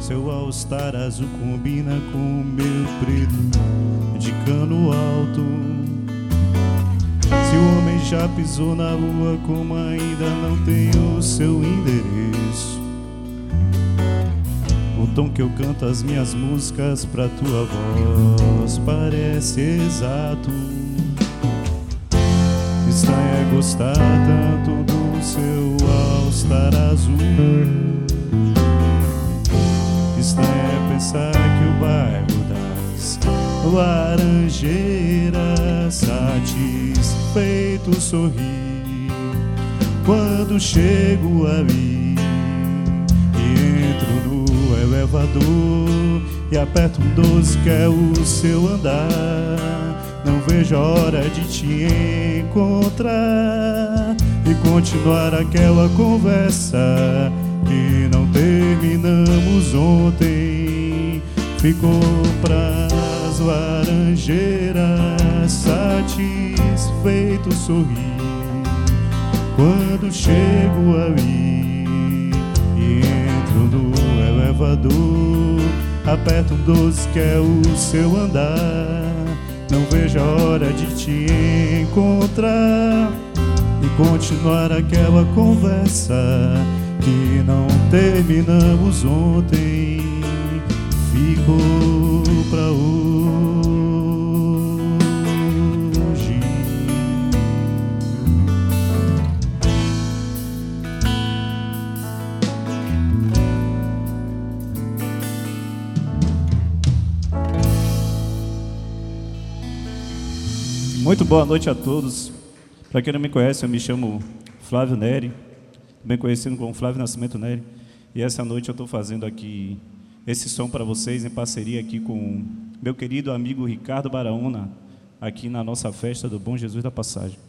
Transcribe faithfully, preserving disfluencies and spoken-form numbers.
Seu all-star azul combina com o meu preto de cano alto. Se o homem já pisou na lua, como ainda não tem o seu endereço. O tom que eu canto as minhas músicas pra tua voz parece exato. Estranho é gostar tanto do seu all-star azul. Estranho é pensar que o bairro das Laranjeiras satisfeito sorri quando chego ali e entro no elevador e aperto um doze que é o seu andar. Não vejo a hora de te encontrar e continuar aquela conversa que não terminamos ontem. Ficou pras Laranjeiras satisfeito sorrir quando chego ali e entro no elevador, aperto um doze que é o seu andar. Não vejo a hora de te encontrar e continuar aquela conversa que não terminamos ontem. Ficou pra hoje. Muito boa noite a todos. Para quem não me conhece, eu me chamo Flávio Neri, bem conhecido como Flávio Nascimento Neri. E essa noite eu estou fazendo aqui esse som para vocês em parceria aqui com meu querido amigo Ricardo Baraúna, aqui na nossa festa do Bom Jesus da Passagem.